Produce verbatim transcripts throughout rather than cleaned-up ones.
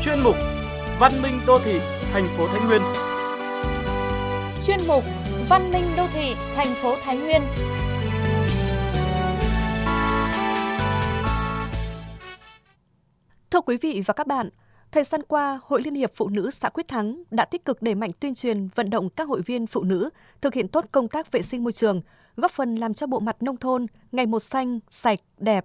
chuyên mục Văn minh đô thị thành phố Thái Nguyên. Chuyên mục Văn minh đô thị thành phố Thái Nguyên. Thưa quý vị và các bạn, thời gian qua, Hội Liên hiệp Phụ nữ xã Quyết Thắng đã tích cực đẩy mạnh tuyên truyền vận động các hội viên phụ nữ thực hiện tốt công tác vệ sinh môi trường, góp phần làm cho bộ mặt nông thôn ngày một xanh, sạch, đẹp.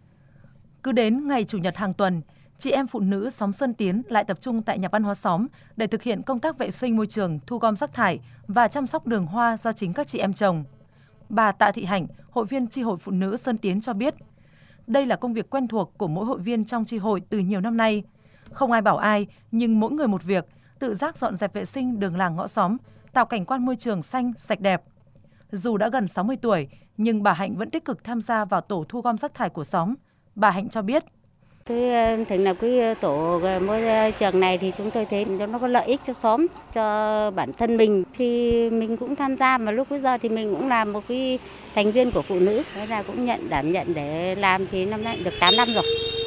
Cứ đến ngày Chủ nhật hàng tuần, chị em phụ nữ xóm Sơn Tiến lại tập trung tại nhà văn hóa xóm để thực hiện công tác vệ sinh môi trường, thu gom rác thải và chăm sóc đường hoa do chính các chị em trồng. Bà Tạ Thị Hạnh, hội viên chi hội phụ nữ Sơn Tiến cho biết, đây là công việc quen thuộc của mỗi hội viên trong chi hội từ nhiều năm nay. Không ai bảo ai, nhưng mỗi người một việc, tự giác dọn dẹp vệ sinh đường làng ngõ xóm, tạo cảnh quan môi trường xanh, sạch đẹp. Dù đã gần sáu mươi tuổi, nhưng bà Hạnh vẫn tích cực tham gia vào tổ thu gom rác thải của xóm. Bà Hạnh cho biết, Tôi thành lập cái tổ môi trường này thì chúng tôi thấy nó có lợi ích cho xóm, cho bản thân mình thì mình cũng tham gia, mà lúc bây giờ thì mình cũng là một cái thành viên của phụ nữ, thế là cũng nhận đảm nhận để làm thì năm nay được tám năm rồi.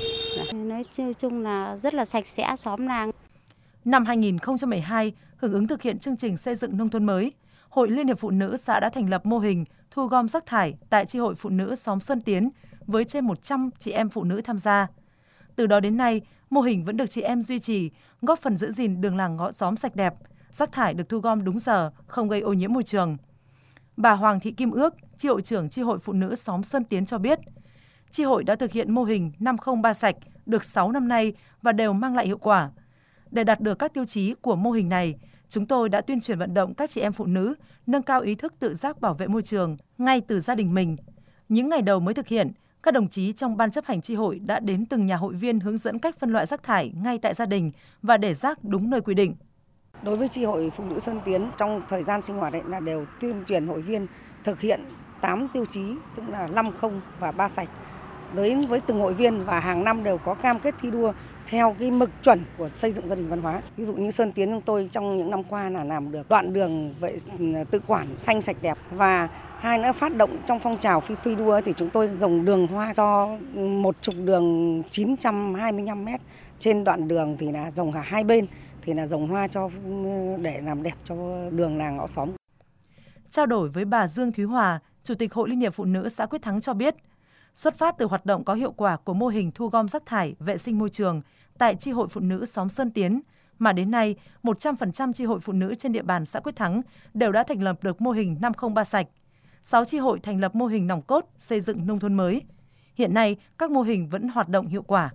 Nói chung là rất là sạch sẽ xóm làng. Năm hai nghìn không trăm mười hai, hưởng ứng thực hiện chương trình xây dựng nông thôn mới, Hội Liên hiệp Phụ nữ xã đã thành lập mô hình thu gom rác thải tại chi hội phụ nữ xóm Sơn Tiến với trên một trăm chị em phụ nữ tham gia. Từ đó đến nay, mô hình vẫn được chị em duy trì, góp phần giữ gìn đường làng ngõ xóm sạch đẹp, rác thải được thu gom đúng giờ, không gây ô nhiễm môi trường. Bà Hoàng Thị Kim Ước, chi hội trưởng chi hội phụ nữ xóm Sơn Tiến cho biết, chi hội đã thực hiện mô hình năm không ba sạch được sáu năm nay và đều mang lại hiệu quả. Để đạt được các tiêu chí của mô hình này, chúng tôi đã tuyên truyền vận động các chị em phụ nữ nâng cao ý thức tự giác bảo vệ môi trường ngay từ gia đình mình. Những ngày đầu mới thực hiện, các đồng chí trong ban chấp hành chi hội đã đến từng nhà hội viên hướng dẫn cách phân loại rác thải ngay tại gia đình và để rác đúng nơi quy định. Đối với chi hội phụ nữ Sơn Tiến, trong thời gian sinh hoạt ấy là đều tuyên truyền hội viên thực hiện tám tiêu chí, tức là năm không và ba sạch. Đến với từng hội viên và hàng năm đều có cam kết thi đua theo cái mực chuẩn của xây dựng gia đình văn hóa. Ví dụ như Sơn Tiến chúng tôi trong những năm qua là làm được đoạn đường vệ tự quản xanh sạch đẹp, và hai nữa phát động trong phong trào phi thi đua thì chúng tôi dùng đường hoa cho một trục đường chín trăm hai mươi lăm mét, trên đoạn đường thì là dòng cả hai bên thì là dòng hoa cho để làm đẹp cho đường làng ngõ xóm. Trao đổi với bà Dương Thúy Hòa, Chủ tịch Hội Liên hiệp Phụ nữ xã Quyết Thắng cho biết, xuất phát từ hoạt động có hiệu quả của mô hình thu gom rác thải, vệ sinh môi trường tại chi hội phụ nữ xóm Sơn Tiến, mà đến nay một trăm phần trăm chi hội phụ nữ trên địa bàn xã Quyết Thắng đều đã thành lập được mô hình năm không ba sạch. sáu chi hội thành lập mô hình nòng cốt xây dựng nông thôn mới. Hiện nay, các mô hình vẫn hoạt động hiệu quả.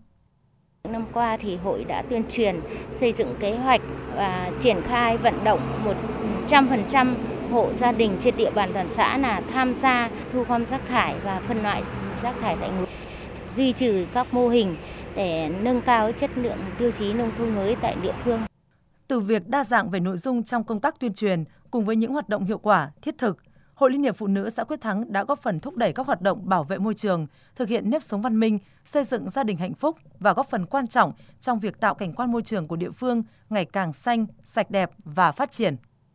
Năm qua thì hội đã tuyên truyền, xây dựng kế hoạch và triển khai vận động một trăm phần trăm hộ gia đình trên địa bàn toàn xã là tham gia thu gom rác thải và phân loại rác thải tại nguồn, duy trì các mô hình để nâng cao chất lượng tiêu chí nông thôn mới tại địa phương. Từ việc đa dạng về nội dung trong công tác tuyên truyền cùng với những hoạt động hiệu quả, thiết thực, Hội Liên hiệp Phụ nữ xã Quyết Thắng đã góp phần thúc đẩy các hoạt động bảo vệ môi trường, thực hiện nếp sống văn minh, xây dựng gia đình hạnh phúc và góp phần quan trọng trong việc tạo cảnh quan môi trường của địa phương ngày càng xanh, sạch đẹp và phát triển.